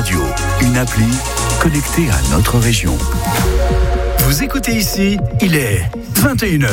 Radio, une appli connectée à notre région. Vous écoutez ici, il est 21h.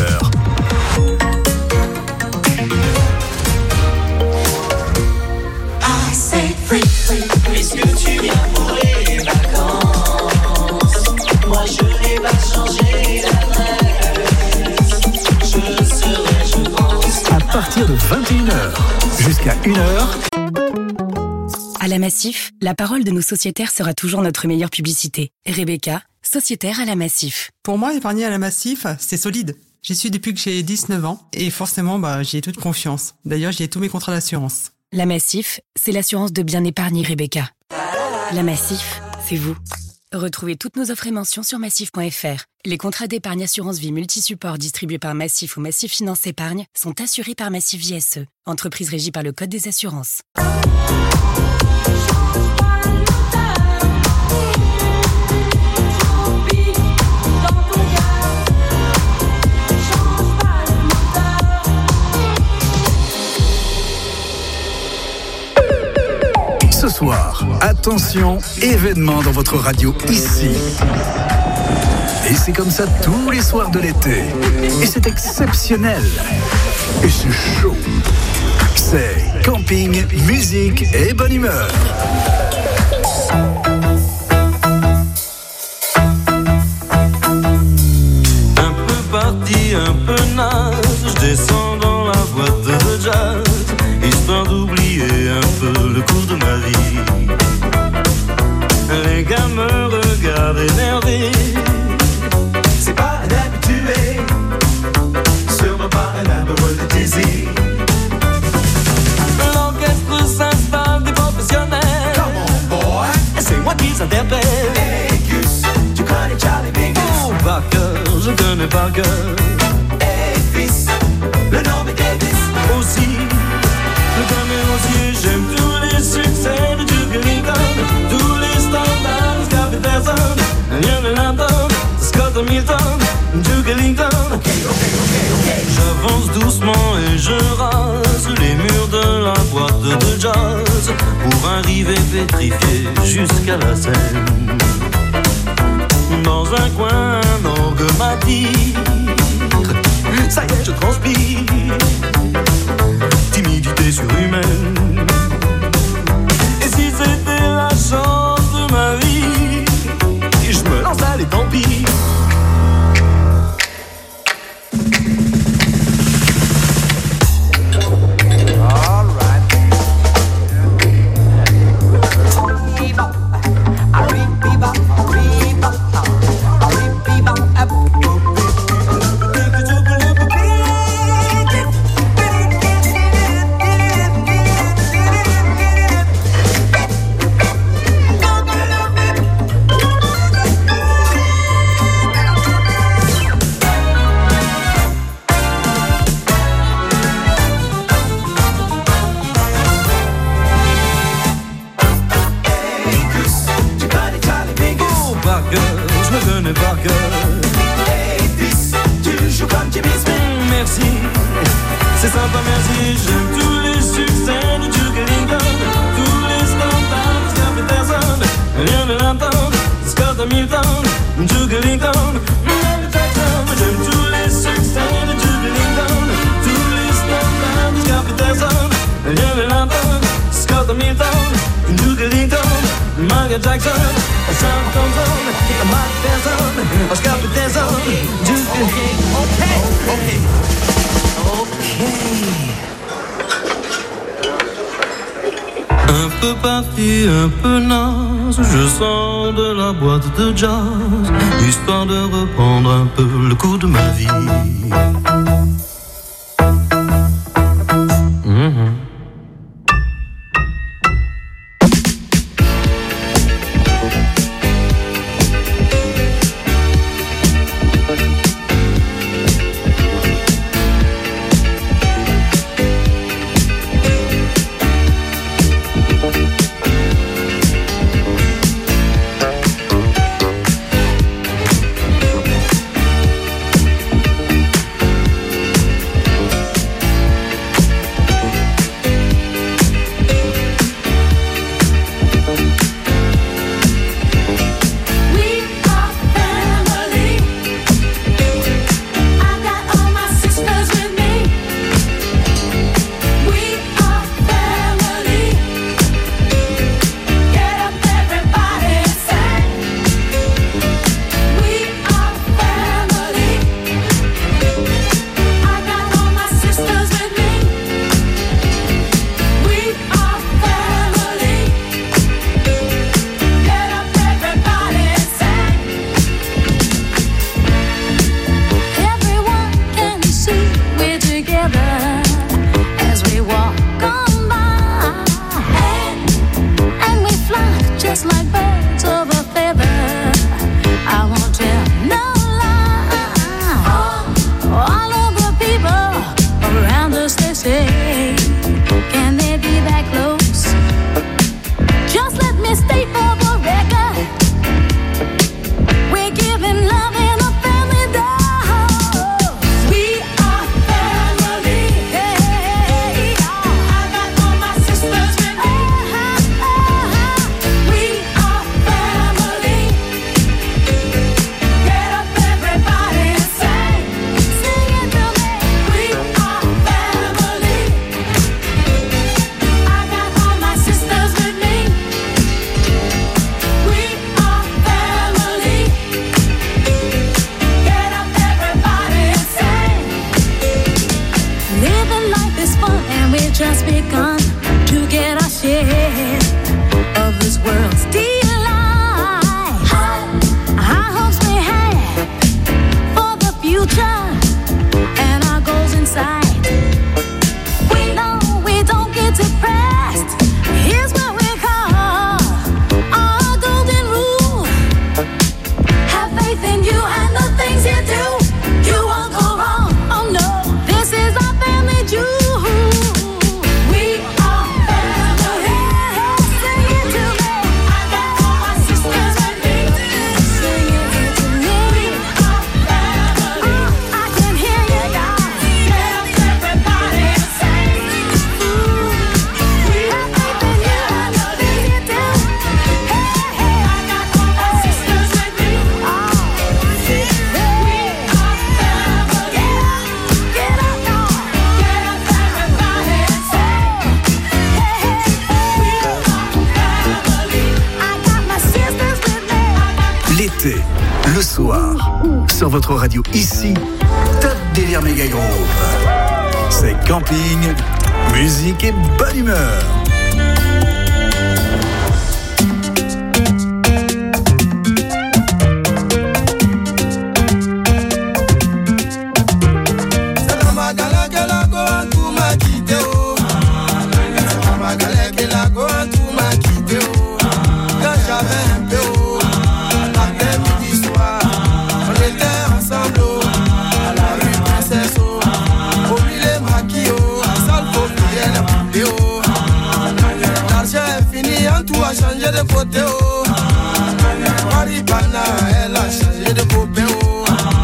Est-ce que tu viens pour les vacances? Moi je n'ai pas changé d'adresse. Je serai, je pense. À partir de 21h jusqu'à 1h. À la Massif, la parole de nos sociétaires sera toujours notre meilleure publicité. Rebecca, sociétaire à la Massif. Pour moi, épargner à la Massif, c'est solide. J'y suis depuis que j'ai 19 ans et forcément, j'y ai toute confiance. D'ailleurs, j'y ai tous mes contrats d'assurance. La Massif, c'est l'assurance de bien épargner, Rebecca. La Massif, c'est vous. Retrouvez toutes nos offres et mentions sur massif.fr. Les contrats d'épargne assurance vie multisupport distribués par Massif ou Massif Finance Épargne sont assurés par Massif JSE, entreprise régie par le Code des assurances. Ce soir, attention, événement dans votre radio ici. Et c'est comme ça tous les soirs de l'été. Et c'est exceptionnel. Et c'est chaud. C'est camping, musique et bonne humeur. Un peu parti, un peu naze, je descends dans la boîte de jazz, histoire d'oublier un peu le cours de ma vie. Les gars me regardent énervés. C'est pas un habitué, sûrement pas un amoureux de Dizzy. L'orchestre s'installe des professionnels. Come on boy, Et c'est moi qui s'interpelle. hey Gus, tu connais Charlie Mingus? Oh, par cœur, je connais par cœur. Hey fils, le nom est Davis. Aussi, le camérancier, j'aime tous les succès de Duke Ellington, tous les standards de Scott Peterson, Lionel Hampton, Scott Hamilton, Duke Ellington. Okay. J'avance doucement et je rase les murs de la boîte de jazz pour arriver pétrifié jusqu'à la scène. Dans un coin, un orgue m'a dit, ça y est, je transpire, timidité surhumaine. Et si c'était la chance de ma vie, je me lance, allez, tant pis. C'est sympa, merci, j'aime tous les succès de Duke Ellington, tous les standards de Scott Peterson, Lionel Hampton, Scott Hamilton, Duke Ellington, Michael Jackson. J'aime tous les succès de Duke Ellington, tous les standards de Scott Peterson, Lionel Hampton, Scott Hamilton, Duke Ellington, Michael Jackson, Sam Thompson, Mike Tyson, Scott Peterson, Duke Ellington. Okay. Un peu parti, un peu naze, je sors de la boîte de jazz, histoire de reprendre un peu le cours de ma vie. soir. Sur votre radio ici, Top Délire Méga Groove. C'est camping, musique et bonne humeur. Changer de côté, oh. Maripana, elle a changé de copain, oh.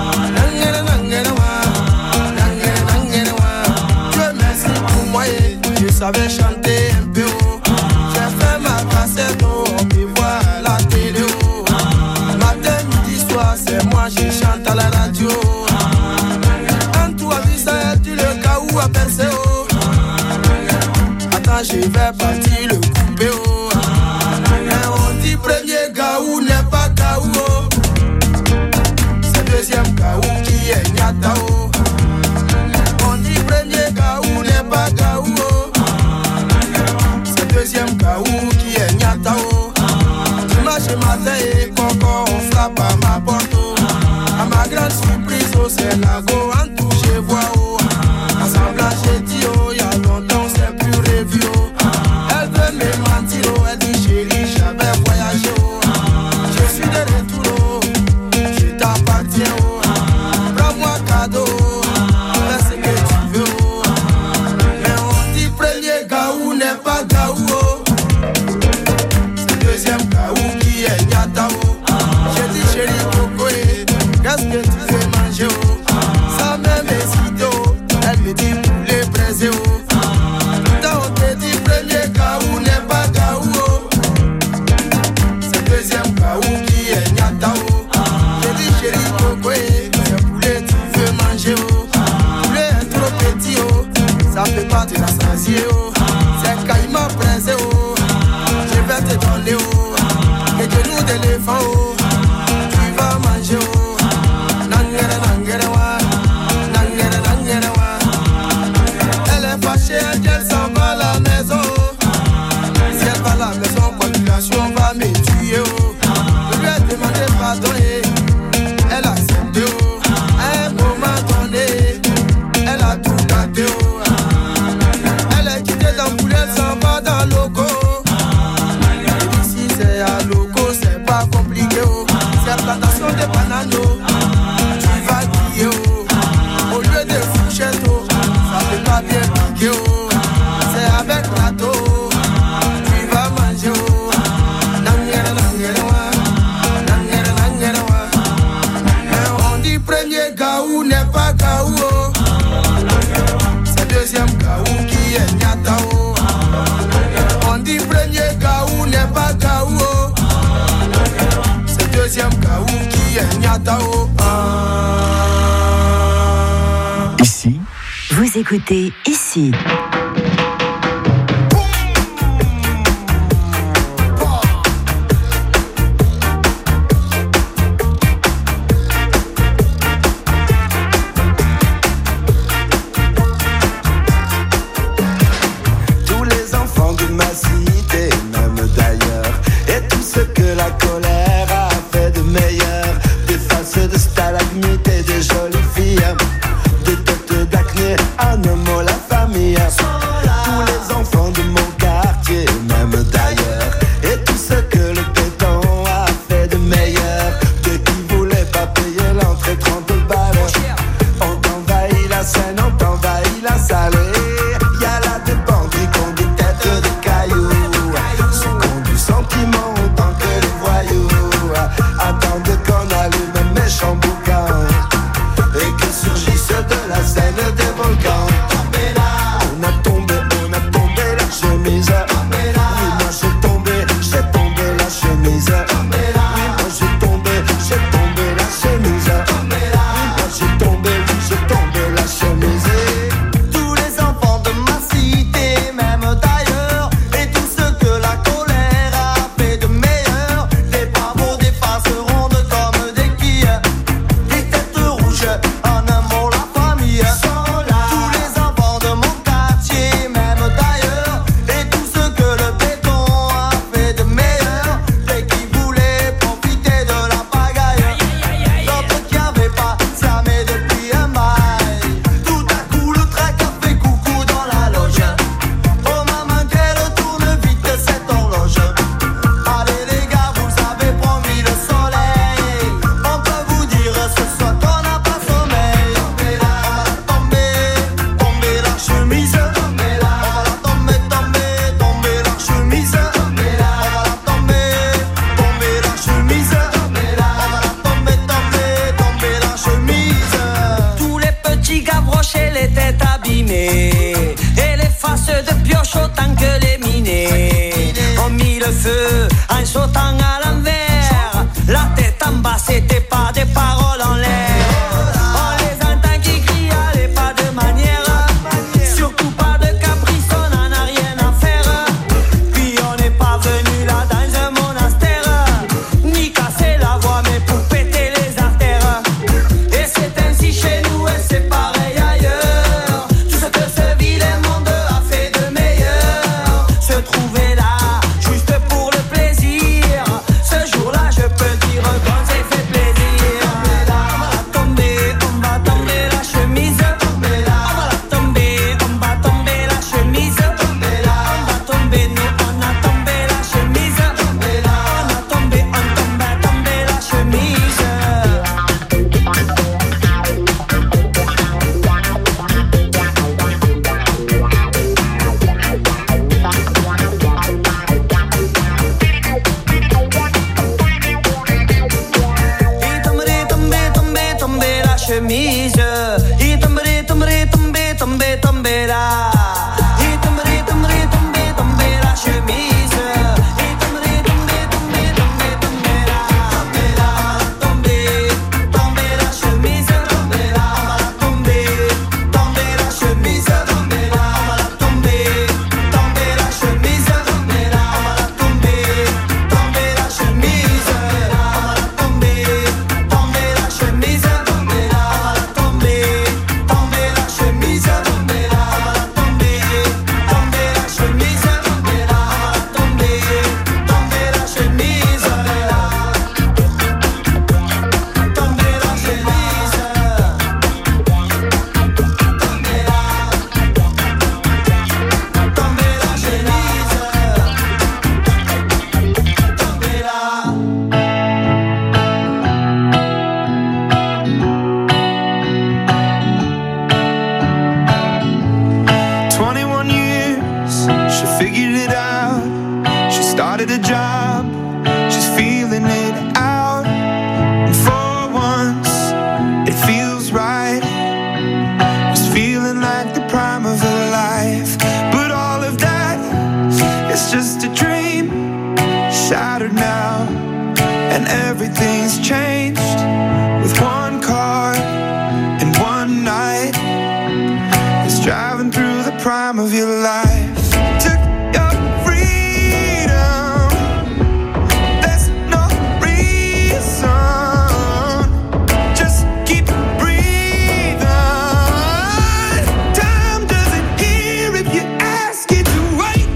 Dieu merci pour moi, je savais chanter un peu, oh. J'ai fait ma cassette, oh. On peut voir la télé, oh. Matin, midi, soir, c'est moi, je chante à la radio. En tout à vie, ça a dit le cas où à percer, oh. Attends, je vais partir le couper, oh. Premier gaou n'est pas gaou, oh. C'est deuxième gaou qui est nyatao. On dit premier gaou n'est pas gaou, oh. C'est deuxième gaou qui est nyatao. Dimanche matin et coco on frappe à ma porte, oh. À ma grande surprise, oh, c'est la go en tout je vois, oh. Assemblage j'ai dit, oh, y'a longtemps c'est plus revu, oh. Elle veut me mentir, oh, elle dit chérie j'avais voyagé, oh. Je suis de retour, oh. Je t'appartiens, oh. Prends-moi cadeau, oh. Fais ce que tu veux, oh. Mais on dit premier gaou n'est pas gaou, oh. C'est deuxième gaou qui est nyata, oh. J'ai dit chérie coco, qu'est-ce que tu veux manger, oh. Ça même hésité, oh. Elle me dit poulet braisé, oh. Putain on te dit premier gaou n'est pas gaou, oh. C'est deuxième gaou qui est nyata, oh. J'ai dit chérie coco, c'est poulet tu veux manger, oh. Poulet est trop petit, oh. Ça peut pas te rassasier, oh. C'est caïman braisé, oh. Je vais te donner, oh. Les genoux d'éléphant, oh. Tu vas manger, oh. Nangere nangere wa. Nangere nangere wa. Elle est fâchée, elle s'en va à la maison, oh. Si elle va à la maison, population va me tuer, oh. Je lui ai demandé pardon et elle a accepté, oh. À un moment donné, elle a tout gâté, oh. Elle est quittée dans poulet, elle s'en va dans le loco. Et ici c'est à loco, c'est pas compliqué, oh. C'est plantation de bananes, oh. Tu vas griller, oh. Au lieu de fourchette, oh. Ça fait pas bien piquer, oh. C'est avec râteau, oh. Tu vas manger, oh. Nangere nangere wa. Nangere nangere wa. Mais on dit premier gaou n'est pas gaou, oh. C'est deuxième gaou qui est nyata, oh. On dit premier gaou n'est pas gaou, oh. C'est deuxième gaou qui est nyata, oh. Ici, Vous écoutez ici. Tous les enfants de ma cité, même d'ailleurs, et tout ce que la colère a fait de meilleur, des faces de stalagmites et de jolies filles, des têtes d'acné, un homme, la famille. feu en sautant à l'envers. La tête en bas, c'était pas des paroles en l'air. On les entend qui crient, allez pas de manière. Surtout pas de caprice, on en a rien à faire. Puis on n'est pas venu là dans un monastère, ni casser la voix mais pour péter les artères. Et c'est ainsi chez nous et c'est pareil ailleurs. Tout ce que ce vilain monde a fait de meilleur, se trouver là juste pour le plaisir. Ce jour-là je peux dire qu'on s'est fait plaisir. On va tomber la chemise. On va la tomber, on va tomber la chemise. On va tomber, nous on a tombé la chemise. On a tombé, on tombe la chemise. Tomber la chemise. Il tomber là. Il tomber la chemise. Il tomber là. Tomber la chemise. Tomber la chemise. Tomber la chemise. Tomber la chemise. Tomber la chemise. Everything's changed with one car and one night. It's driving through the prime of your life. Took your freedom. There's no reason. Just keep breathing. Time doesn't hear if you ask it to wait.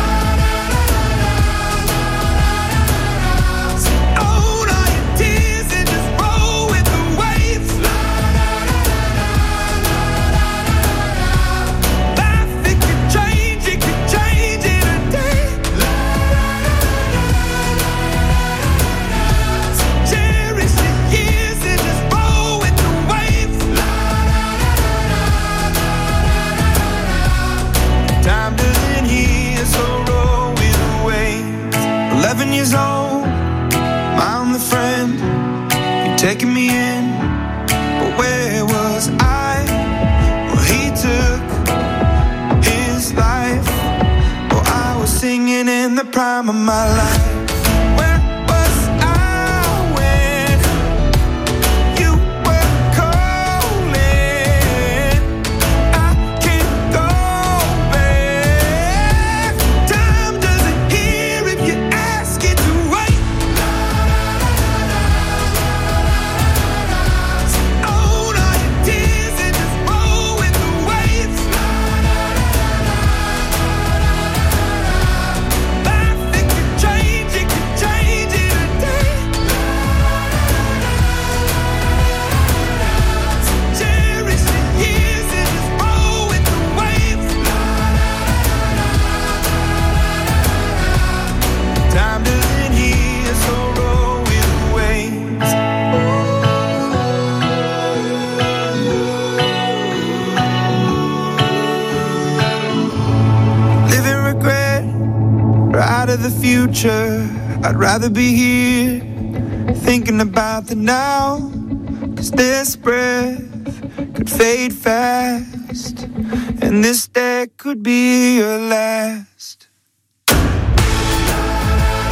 Years old, my only friend, you're taking me in, but where was I? Well, he took his life. Well, I was singing in the prime of my life. Where was I when you were calling? I can't go back. Time doesn't hear if you ask it to wait. Own all your tears and just roll with the waves. Life, it could change it today. Cherish the years and just roll with the waves. Time doesn't heal, so roll with the waves. Living regret, right of the future. I'd rather be here, thinking about the now. 'Cause this breath could fade fast, and this day could be your last.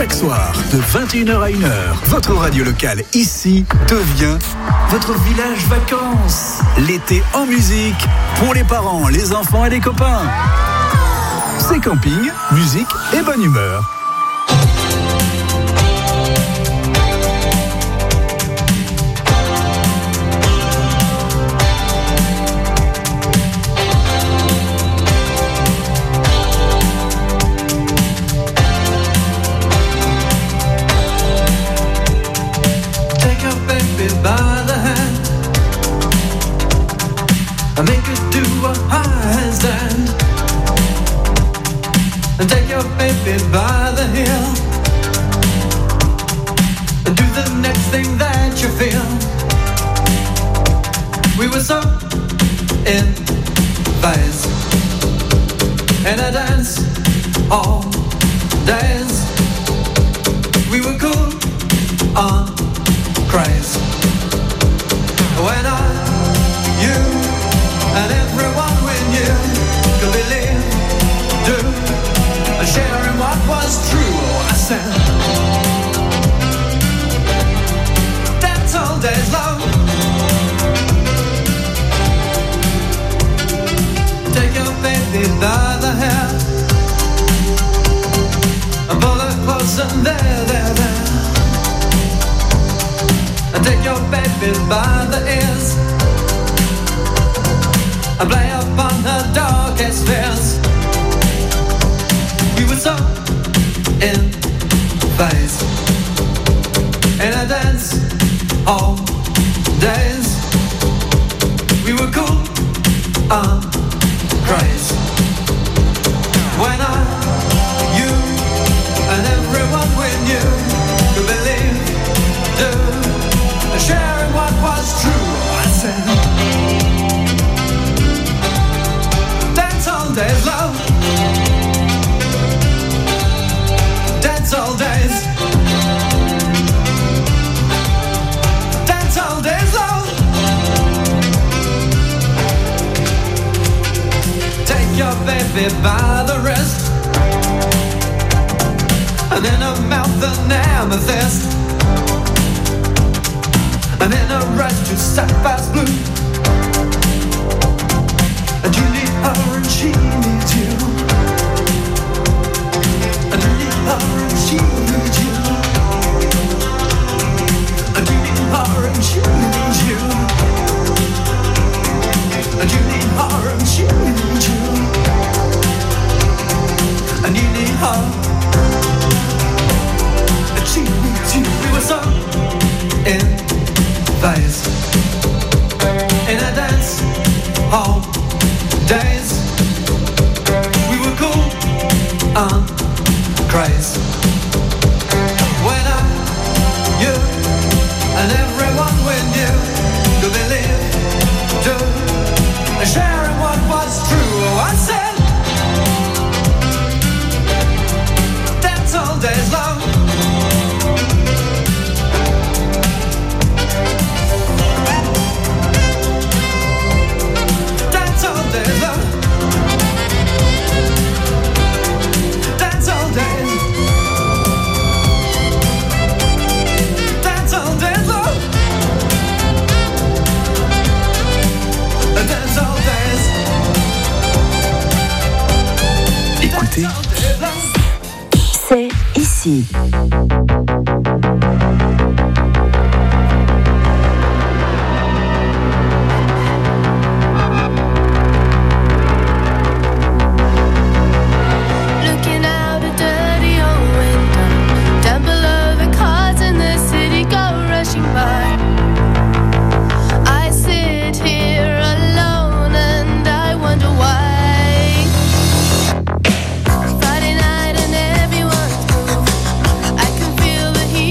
Chaque soir, de 21h à 1h, votre radio locale ici devient votre village vacances. L'été en musique, pour les parents, les enfants et les copains. C'est camping, musique et bonne humeur. By the hand, I make her do a handstand, and take your baby by the heel, and do the next thing that you feel. We were so in phase, and I dance all days. We were cool on craze. When I, you, and everyone we knew could believe, do, and sharing what was true. Oh, I said, dance all days long. Take your baby by the hair and pull her close and there. And take your baby by the ears and play upon her darkest fears. We were so in phase, in a dance all days. We were cool on craze. When I, you, and everyone we knew could believe, do, sharing what was true. I said, dance all days, love. Dance all days. Dance all days, love. Take your baby by the wrist, and in her mouth an amethyst, and in a rush to sapphire blue. And you need her and she needs you. And you need her and she needs you. And you need her and she needs you. And you need her and she needs you. And you need her and she needs you. We were so in phase, in a dance all days. We were cool on craze. When I, you, and everyone we knew could believe, do, and sharing what was true. Oh, I said, dance all days long. Écoutez, c'est ici. Friday night and everyone's moved. I can feel the heat.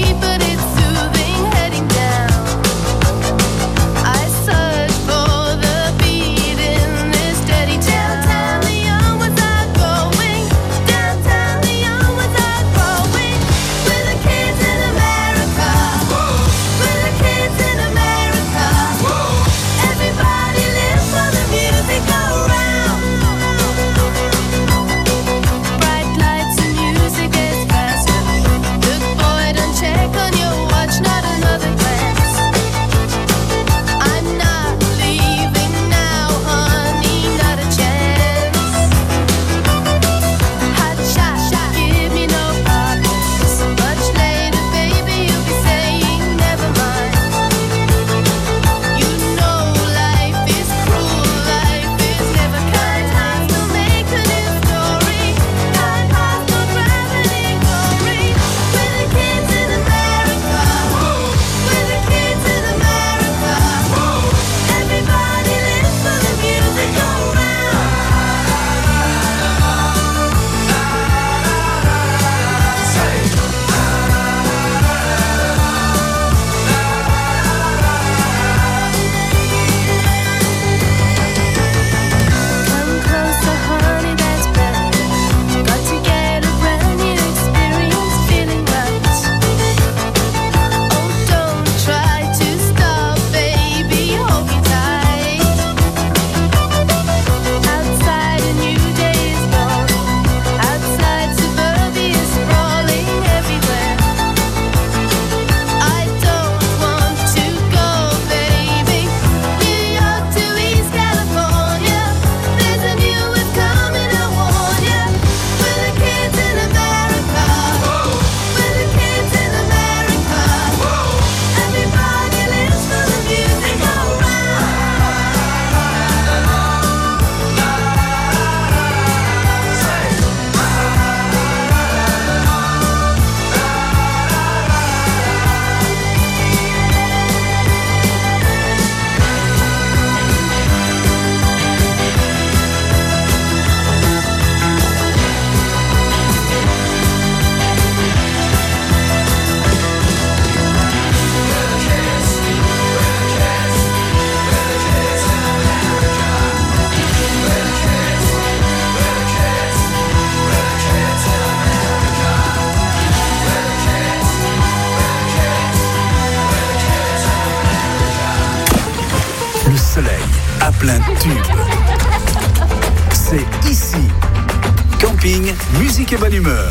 plein de tubes. C'est ici. Camping, musique et bonne humeur.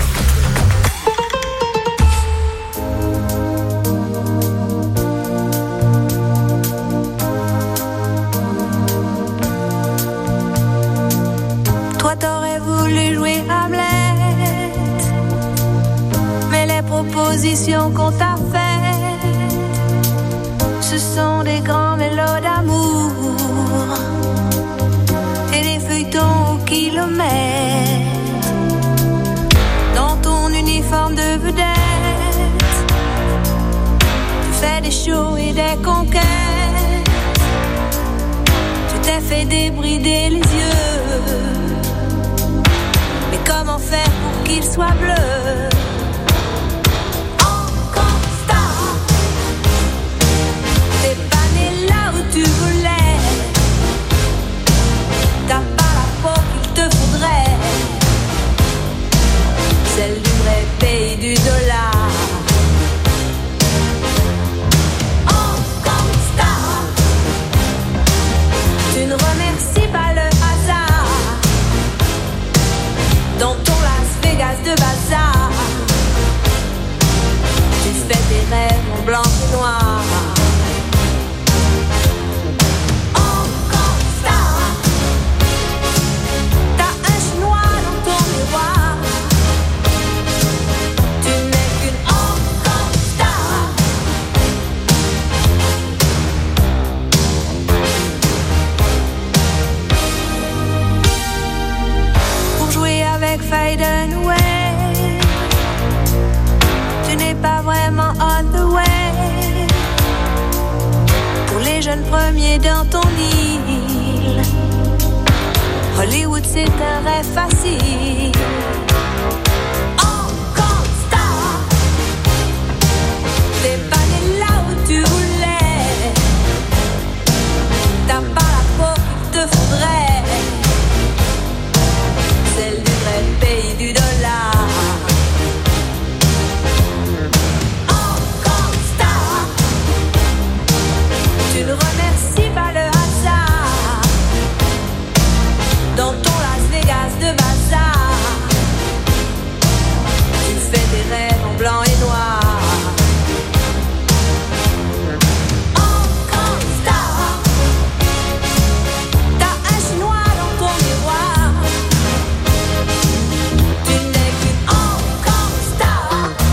Toi t'aurais voulu jouer Hamlet, mais les propositions qu'on t'a faites, ce sont des grands mélos d'amour et des feuilletons au kilomètre. Dans ton uniforme de vedette, tu fais des shows et des conquêtes. Tu t'es fait débrider les yeux, mais comment faire pour qu'il soit bleu? Encore star, t'es pas né là où tu voulais. T'as pas la peau qu'il te faudrait, celle du vrai pays du dollar. Encore star, tu ne remercies pas le hasard. Dans ton Las Vegas de bazar, tu fais tes rêves en blanc et noir. Encore star, t'as un chinois dans ton miroir. Tu n'es qu'une encore star. Pour jouer avec Fade Away, tu n'es pas vraiment on the way. Pour les jeunes premiers dans ton île, Hollywood c'est un rêve facile. Encore star, t'es pas né là où tu voulais. T'as pas la peau qu'il te faudrait, celle du vrai pays du dollar. Encore star, tu ne remercies pas le hasard. Dans ton Las Vegas de bazar, tu fais des rêves en blanc et noir. Encore star, t'as un chinois dans ton miroir. Tu n'es qu'une encore star.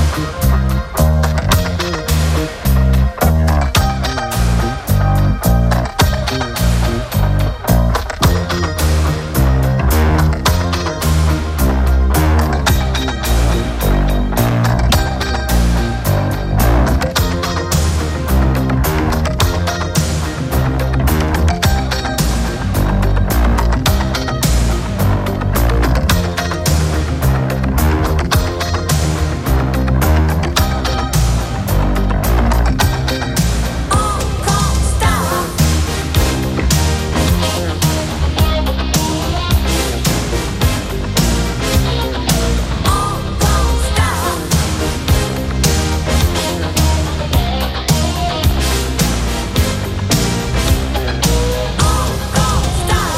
Encore star, encore star, encore star.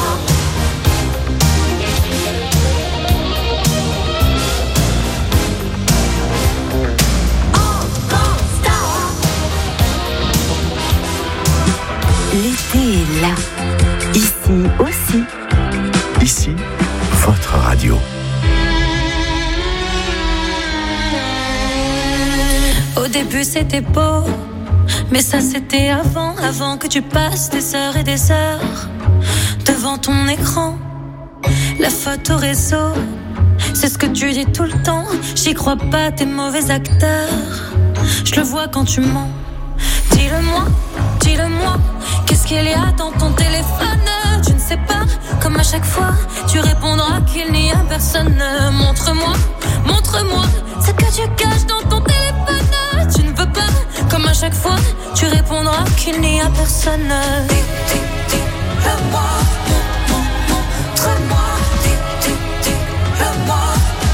Encore star. L'été est là, ici aussi. Ici, votre radio. Au début c'était beau, mais ça c'était avant que tu passes des heures et des heures devant ton écran. La photo réseau, c'est ce que tu dis tout le temps. J'y crois pas, t'es mauvais acteur. Je le vois quand tu mens. Dis-le-moi, qu'est-ce qu'il y a dans ton téléphone? Tu ne sais pas, comme à chaque fois, tu répondras qu'il n'y a personne. Montre-moi ce que tu caches dans ton téléphone. Tu ne veux pas, comme à chaque fois, tu répondras qu'il n'y a personne. Dis-le-moi, montre-moi, dis-le-moi.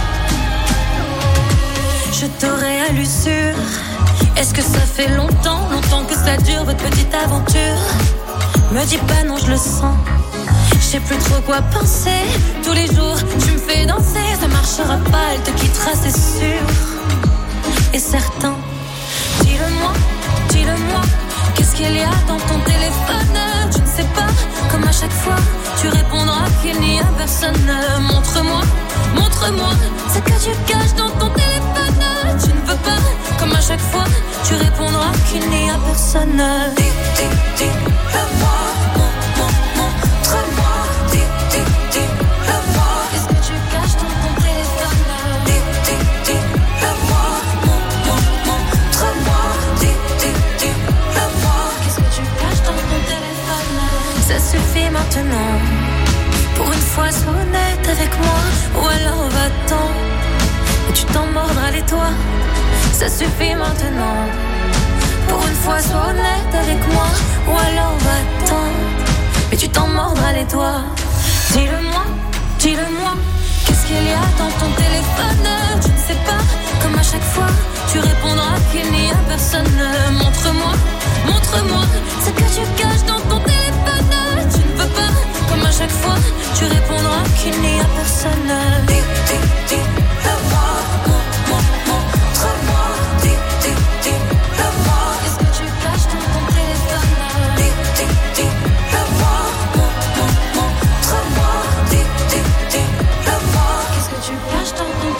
Je t'aurais à l'usure. Est-ce que ça fait longtemps que ça dure votre petite aventure? Me dis pas non, je le sens. Je sais plus trop quoi penser. Tous les jours, tu me fais danser. Ça marchera pas, elle te quittera, c'est sûr et certain. Dis-le-moi, dis-le-moi. Qu'est-ce qu'il y a dans ton téléphone? Tu ne sais pas, comme à chaque fois, tu répondras qu'il n'y a personne. Montre-moi, montre-moi ce que tu caches dans ton téléphone. Tu ne veux pas, comme à chaque fois, tu répondras qu'il n'y a personne. Dis, dis, dis-le-moi, montre-moi. Dis, dis, dis-le-moi. Qu'est-ce que tu caches dans ton téléphone? Dis, dis, dis-le-moi, montre-moi. Dis, dis, dis-le-moi. Qu'est-ce que tu caches dans ton téléphone? Ça suffit maintenant. Pour une fois, sois honnête avec moi. Ou alors va-t'en et tu t'en mordras les doigts. Ça suffit maintenant. Pour une fois, sois honnête avec moi. Ou alors va-t'en mais tu t'en mordras les doigts. Dis-le-moi, dis-le-moi. Qu'est-ce qu'il y a dans ton téléphone? Tu ne sais pas, comme à chaque fois, tu répondras qu'il n'y a personne. Montre-moi, montre-moi ce que tu caches dans ton téléphone. Tu ne veux pas, comme à chaque fois, tu répondras qu'il n'y a personne. Dis, dis, dis-le-moi, montre-moi. Dis, dis, dis-le-moi. Qu'est-ce que tu caches dans ton téléphone? Dis, dis, dis-le-moi, montre-moi. Dis, dis, dis-le-moi. Qu'est-ce que tu caches dans ton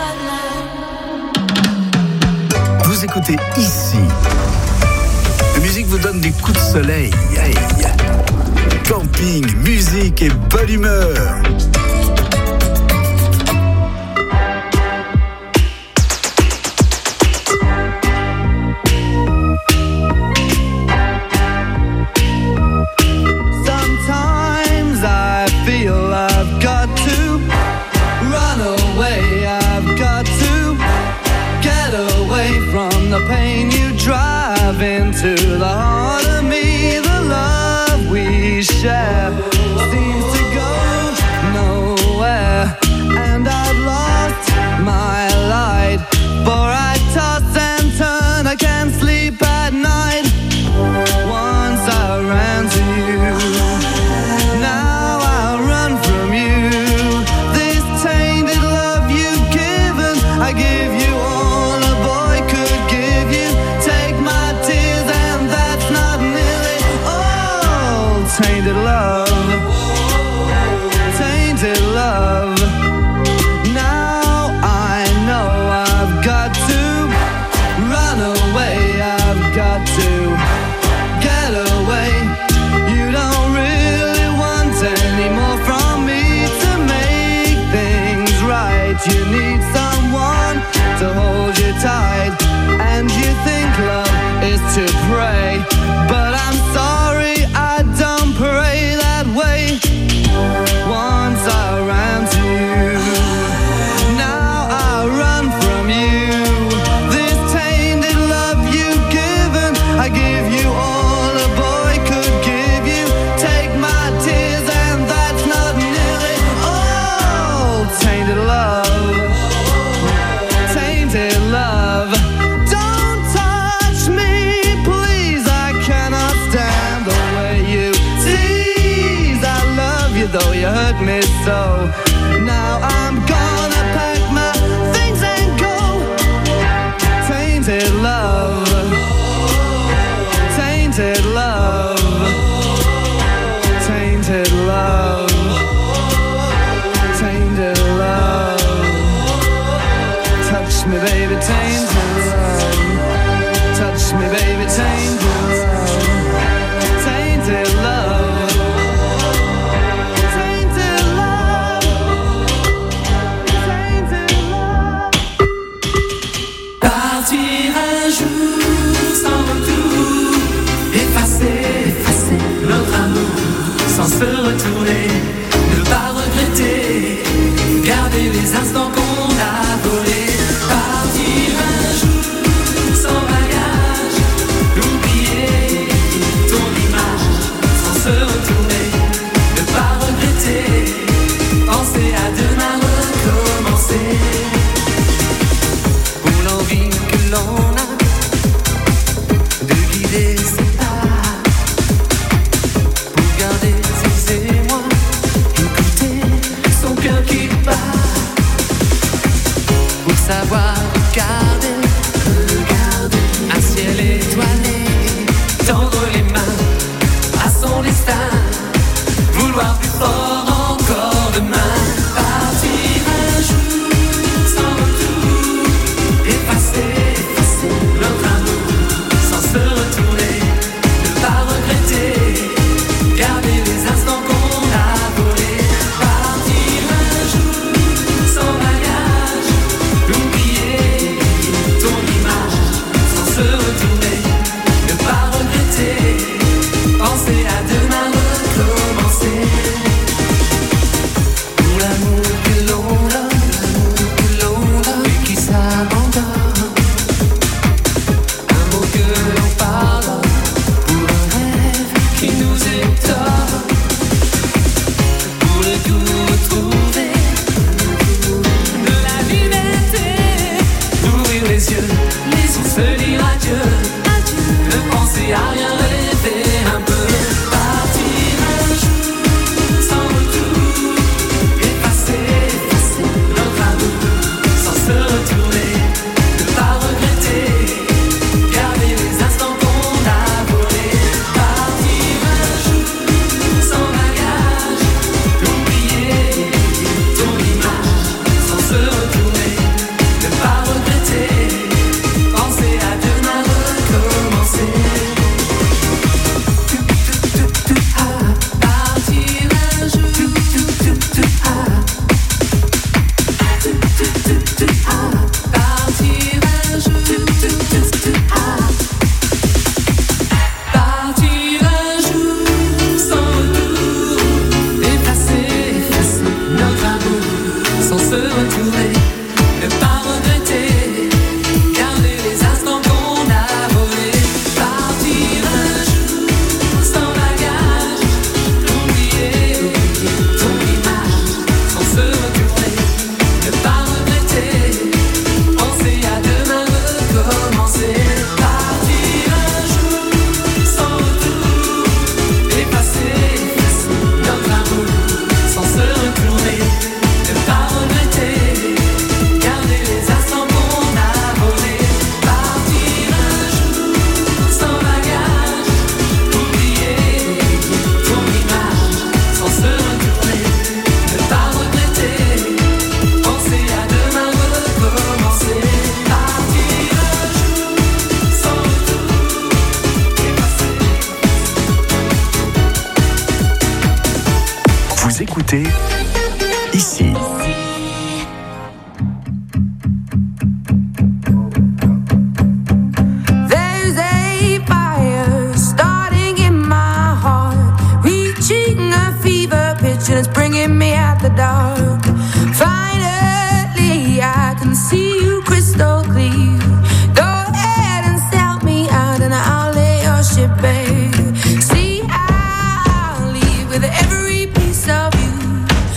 téléphone? Vous écoutez ici. La musique vous donne des coups de soleil. Hey. Camping, musique et bonne humeur. Sometimes I feel I've got to run away. I've got to get away from the pain you drive into the heart of me. The love we share seems to go nowhere, and I've lost my light. For I toss and turn, I can't sleep at night. Once I ran to you, now I run from you. This tainted love you've given, I give you all a boy could give you. Take my tears and that's not nearly all. Tainted love, tainted love. Now I know I've got to run away. I've got to get away. You don't really want any more from me to make things right. You need someone to hold you tight, and you think love is to pray, but I'm sorry, I don't pray that way. Once I ran to you, now I run from you. This tainted love you've given, I give you all a boy could give you. Take my tears and that's not nearly all. Tainted love, tainted love. Don't touch me, please, I cannot stand the way you tease. I love you though you hurt me so. Now I'm gonna pack my things and go. Tainted love, tainted love, tainted love, tainted love. Touch me, baby, tainted love. Touch me, baby, tainted love. Tainted love. Tainted love. Tainted love. Partir un jour sans retour, effacer notre amour sans se retourner, ne pas regretter, garder les instants qu'on a volés. Partir un jour sans bagage, oublier ton image sans se retourner, ne pas regretter, penser à demain recommencer. Pour l'envie que l'on a adieu. Ne pensez à rien, rêver un peu. Partir un jour sans retour. Effacer notre amour sans se retourner. Ne pas regretter. Garder les instants qu'on a volés. Partir un jour sans bagage. Oublier ton image sans se retourner. Ne pas regretter. Penser à demain recommencer. Partir un jour. Partir un jour. Partir un jour sans retour. Effacer notre amour sans se retourner. Ne pas regretter. Garder les instants qu'on a volés. Partir un jour sans bagage. Oublier ton image sans se retourner. Ne pas regretter. Penser à demain recommencer. Partir un jour sans retour. Effacer notre amour sans se retourner. Ne pas regretter. Garder les instants qu'on a volés. Partir un jour sans bagage. Oublier ton image sans se retourner. Ne pas regretter. Penser à demain recommencer. Partir un jour sans retour. Vous écoutez ici. There's a fire starting in my heart, reaching a fever pitch and it's bringing me out the dark. Finally, I can see you crystal clear. Go ahead and sell me out and I'll lay your ship bare. See, I'll leave with every piece of you.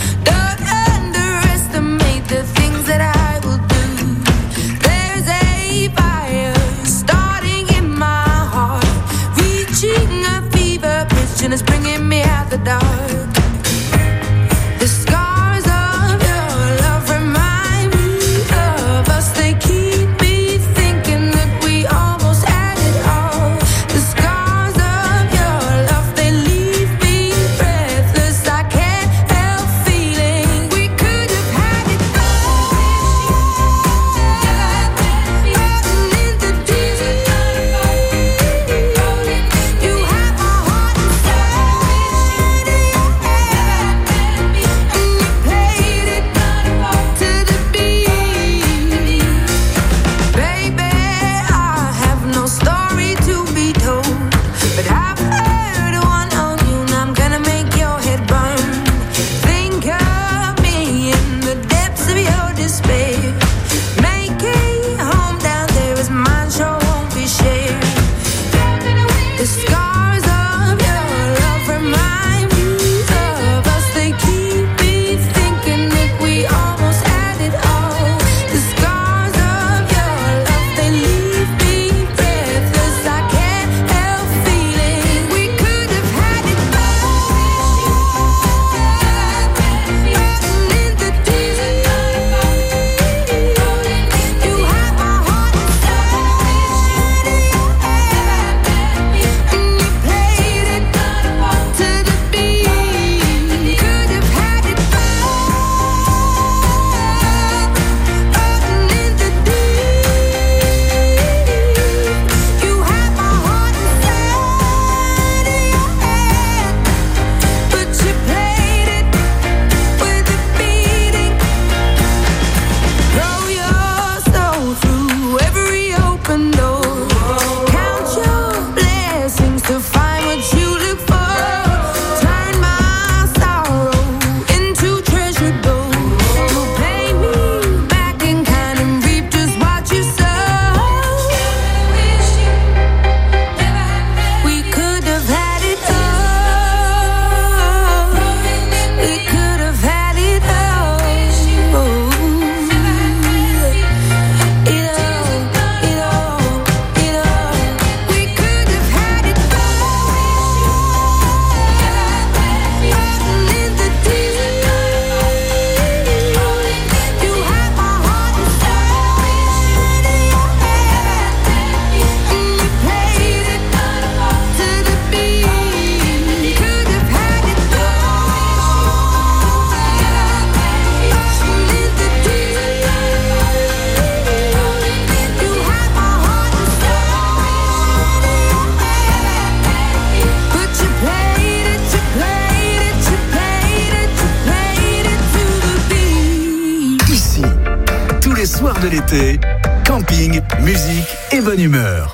de l'été, camping, musique et bonne humeur.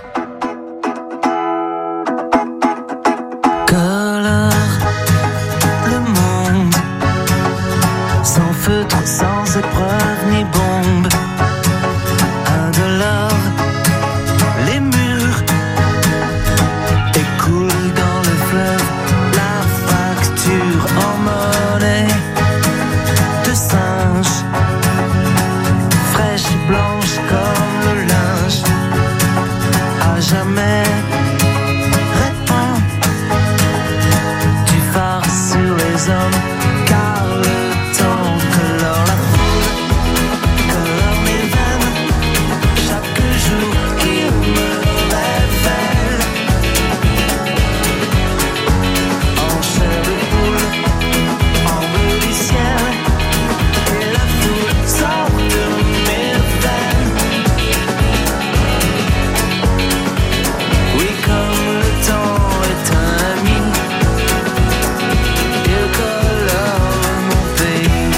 Colore le monde, sans feutre, sans épreuve ni bombe. Indolore, les murs écoulent dans le fleuve la facture en monnaie de singe, fraîche et blanche comme le linge. À jamais répand du phare sur les hommes, car le temps colore la foule, colore mes veines. Chaque jour il me révèle en chair de poule, en bleu du ciel, et la foule sort de mes veines. Oui, comme le temps est un ami, il colore mon pays.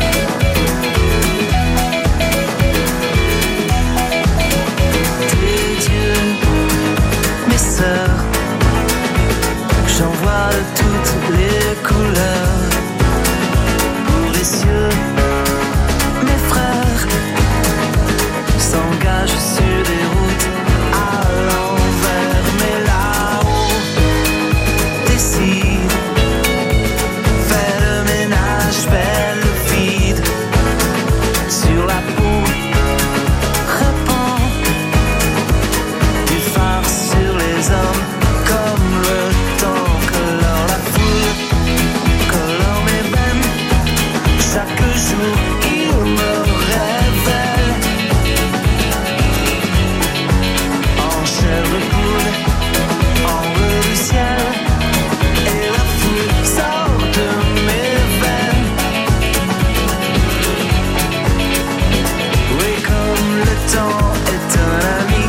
Tes dieux, mes sœurs, j'en vois de toutes les couleurs. Pour les cieux, mes frères s'engagent sur des routes à l'envers, mais là-haut décide, fait le ménage, fait le vide sur la peau, répand du phare sur les hommes, comme le temps colore la foule, colore mes veines. Chaque jour il me révèle en chair de poule, en bleu du ciel, et la foule sort de mes veines. Oui, comme le temps est un ami,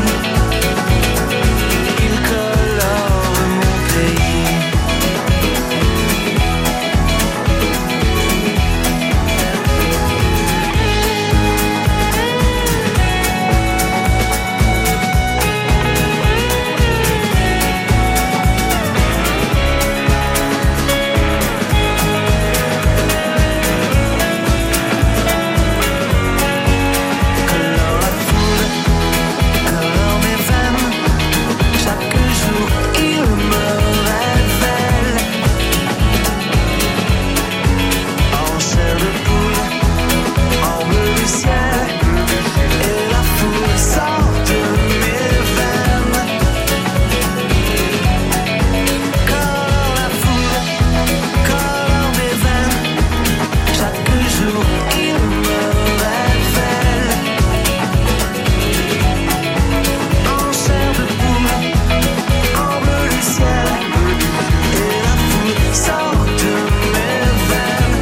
il colore mon pays. Colore la foule, colore mes veines. Chaque jour il me révèle en chair de poule, en bleu du ciel, et la foule sort de mes veines. Colore la foule, colore mes veines. Chaque jour il me révèle en chair de poule, en bleu du ciel, et la foule sort de mes veines.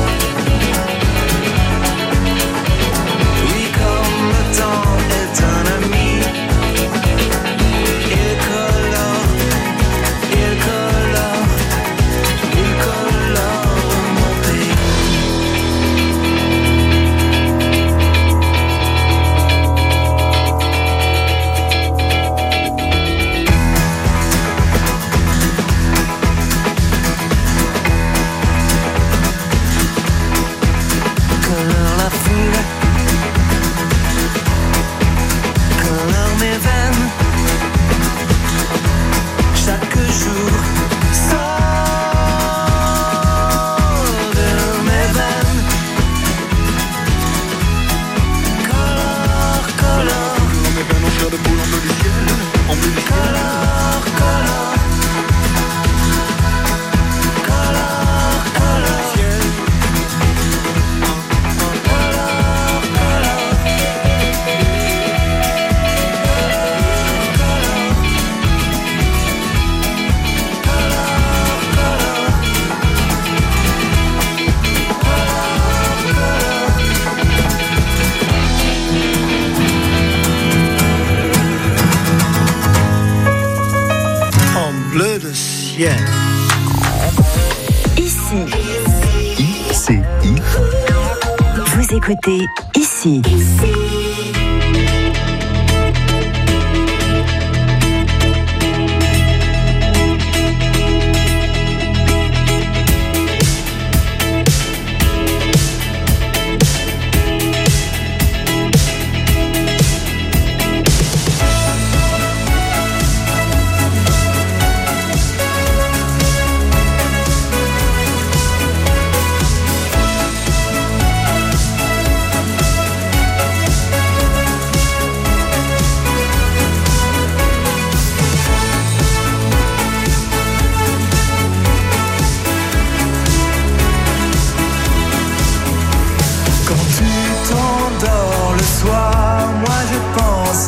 Oui, comme le temps est un ami, il colore, il colore, il colore mon pays. Colore la foule, colore mes veines. Chaque jour sort de mes veines. Colore, colore, mes veines en chair de poule, en bleu du ciel, en bleu du ciel. colore, colore, colore, colore, Ciel. en bleu de ciel. Ici. ICI. Vous écoutez Ici.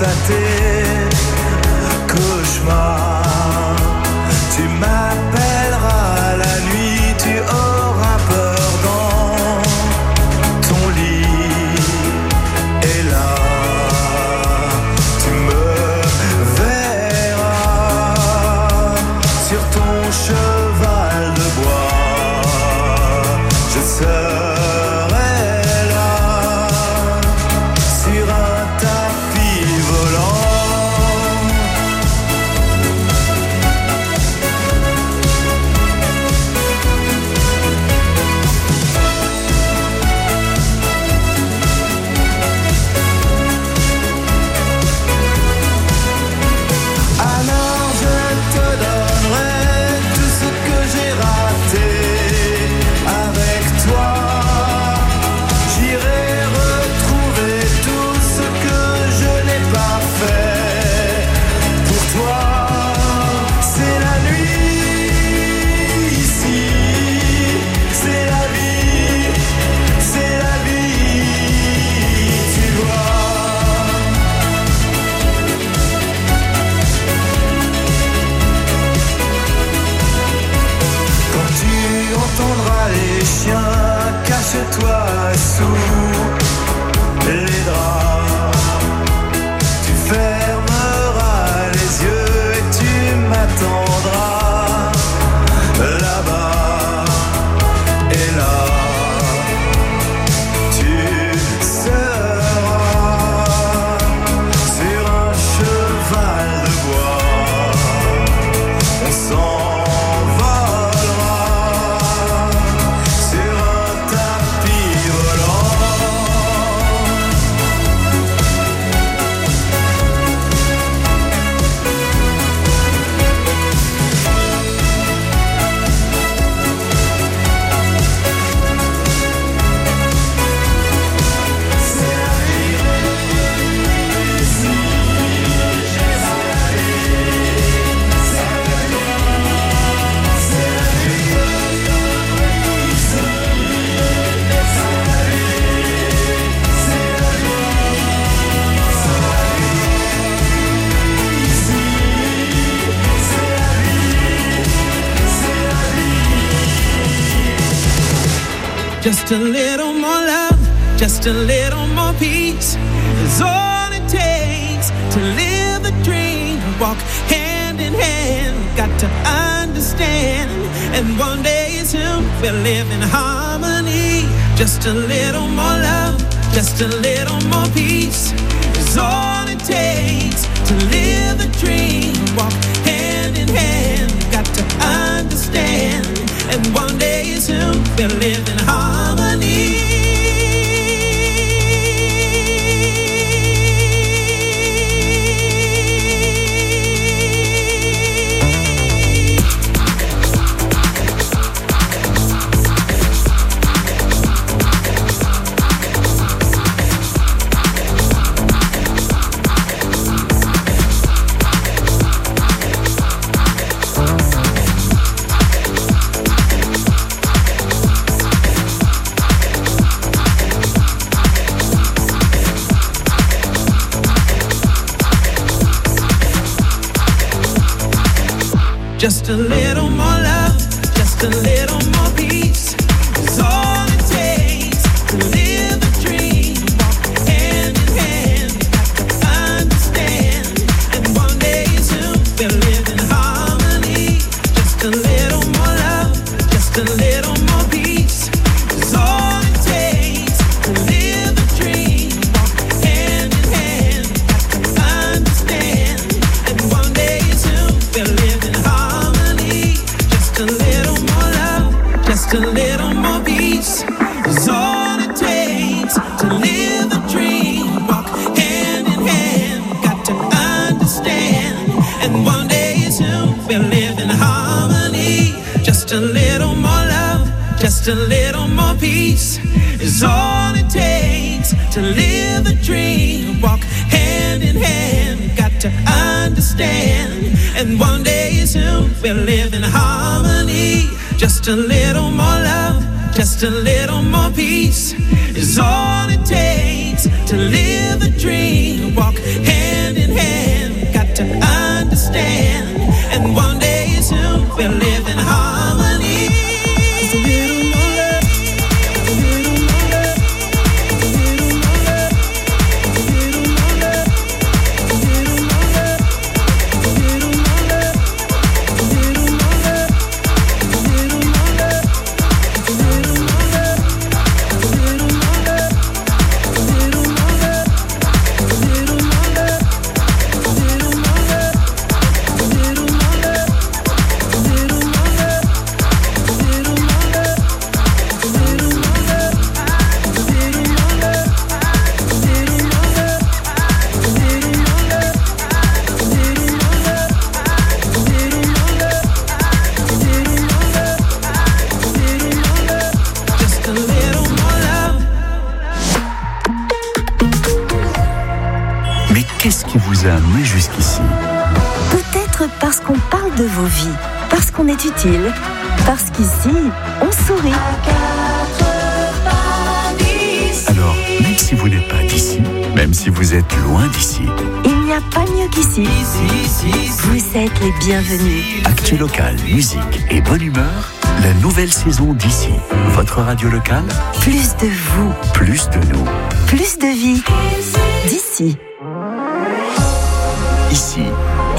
à tes cauchemars. Tu m'appelleras la nuit, tu auras peur dans ton lit. Et là, tu me verras sur ton cheval de bois. Je serai là sur un tapis volant. Alors je te donnerai tout ce que j'ai raté avec toi. J'irai retrouver tout ce que je n'ai pas fait pour toi. C'est la nuit ici, c'est la vie, tu vois. Quand tu entendras les chiens, cache-toi sous les draps. Tu fermeras les yeux et tu m'attendras là-bas. Et là, tu seras sur un cheval de bois. On s'envolera sur un tapis volant. Just a little more love, just a little more peace is all it takes to live the dream. Walk hand in hand, got to understand. And one day soon we'll live in harmony. Just a little more love, just a little more peace is all it takes to live the dream. Walk hand in hand, got to understand. And one day soon we'll live in harmony. Just a little more love, just a little more peace is all it takes to live a dream. Walk hand in hand, got to understand. And one day soon we'll live in harmony. Just a little more love, just a little more peace is all it takes to live a dream. Walk hand in hand, got to understand. And one day soon we'll live in harmony. Just a little more love, just a little more peace is all it takes to live a dream. Walk hand in hand, got to understand. And one day soon we'll live in harmony. Just a little more love, just a little more peace is all it takes to live a dream. Walk hand in hand, got to understand. And one day soon we'll live in harmony. Just a little more love, just a little more peace is all it takes got to live a dream, walk hand in hand, got to understand, and one day soon we'll live in harmony. Just a little more love, a little more love, a little more love, a little more love, a little more love, a little more love, a little more love, a little more love, a little more love, a little more love. Mais qu'est-ce qui vous a amené jusqu'ici? Peut-être parce qu'on parle de vos vies, parce qu'on est utile, parce qu'ici, on sourit. Alors, même si vous n'êtes pas d'ici, même si vous êtes loin d'ici, il n'y a pas mieux qu'ici. Vous êtes les bienvenus. Actu local, musique et bonne humeur, la nouvelle saison d'ici. Votre radio locale, Plus de vous, plus de nous. plus de vie. D'ici. Ici,